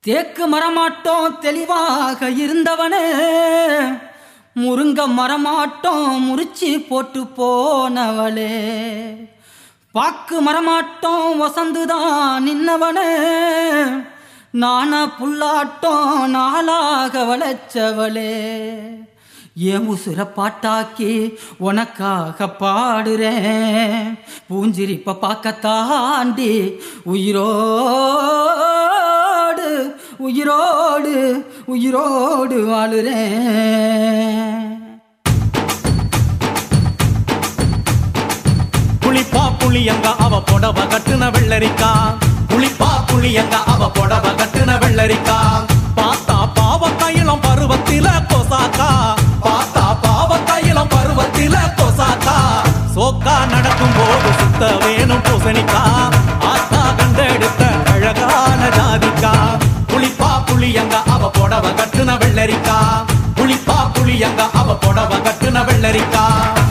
தேக்கு மரமாட்டோம் தெளிவாக இருந்தவனே, முருங்க மரமாட்டோம் முறிச்சி போட்டு போனவளே, பாக்கு மரமாட்டோம் வசந்துதான் நின்னவனே, நானா புல்லாட்டோம் நாளாக வளைச்சவளே, ஏன் உசுர பாட்டாக்கி உனக்காக பாடுறேன், பூஞ்சிரிப்ப பார்க்கத்தாண்டி உயிரோடு உயிரோடு உயிரோடு வாழுறேன். புளிப்பா புளியங்க அவ புடவ கட்டுன வெள்ளரிக்கா, புளிப்பா புளியங்க அவ புடவ கட்டுன வெள்ளரிக்கா, பார்த்தா பாவ கையிலம் பருவத்தில கொசாக்கா, பார்த்தா பாவ கையிலம் பருவத்தில கொசாக்கா, சோக்கா நடக்கும் போது சுத்த வேணும் பூசணிக்கா, ஆத்தா கண்டெடுத்த அழகான ஜாதிக்கா, புளிப்பா புளியங்க அவ புடவ கட்டுன வெள்ளரிக்கா, புளிப்பா புளியங்க அவ புடவ கட்டுன வெள்ளரிக்கா.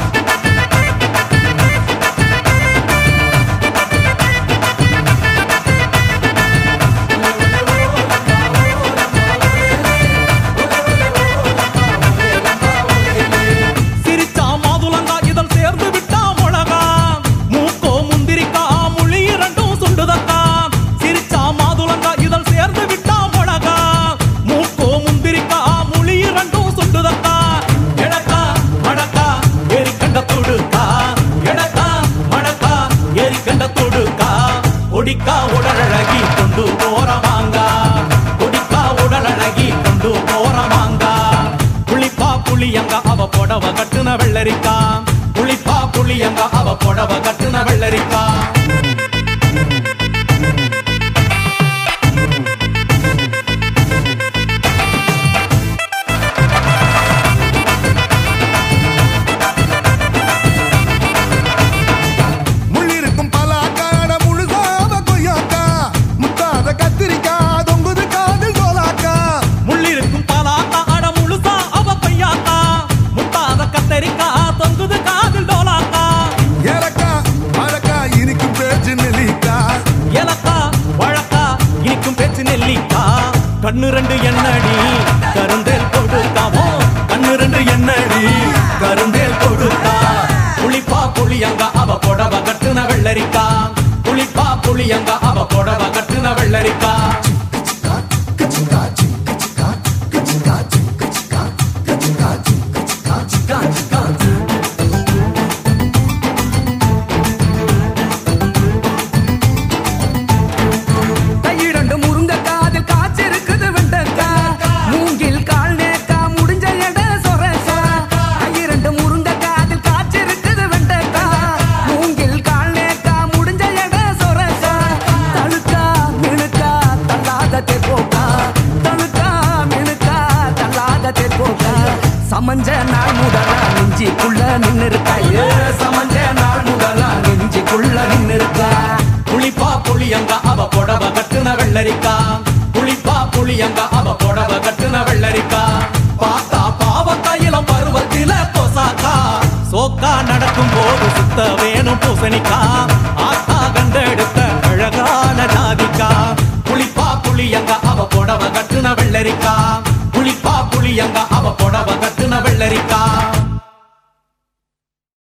கொடிக்கா உடலழகி கொண்டு போறவாங்க, கொடிக்கா உடலழகி கொண்டு போறவாங்க, புளிப்பா புளியங்க அவ புடவ கட்டுன வெள்ளரிக்கா, புளிப்பா புளியங்க அவ புடவ கட்டுன வெள்ளரிக்கா. கண்ணு ரெண்டு என்னடி கருந்தேல் கொடுத்தாவோ, கண்ணு ரெண்டு என்னடி கருந்தேல் கொடுத்தா, புளிப்பா புளியங்க அவ புடவ கட்டுன வெள்ளரிக்கா, புளிப்பா புளியங்க அவ புடவ கட்டுன வெள்ளரிக்கா. சமஞ்ச நாள் முதலா நெஞ்சிக்குள்ள நின்னு இருக்கா, சமஞ்ச நாள் முதலா நெஞ்சிக்குள்ள நின்னு இருக்கா, புளிப்பா புளியங்க அவ புடவ கட்டுன வெள்ளரிக்கா, புளிப்பா புளியங்க அவ புடவ கட்டுன வெள்ளரிக்கா, பார்த்தா பாவ கையிலம் பருவத்தில கொசாக்கா, சோக்கா நடக்கும் போது சுத்த வேணும் பூசணிக்கா, ஆத்தா கண்டெடுத்த அழகான ஜாதிக்கா, புளிப்பா புளியங்க அவ புடவ கட்டுன வெள்ளரிக்கா, புளிப்பா புளியங்க அவ புடவ கட்டுன வெள்ளரிக்கா.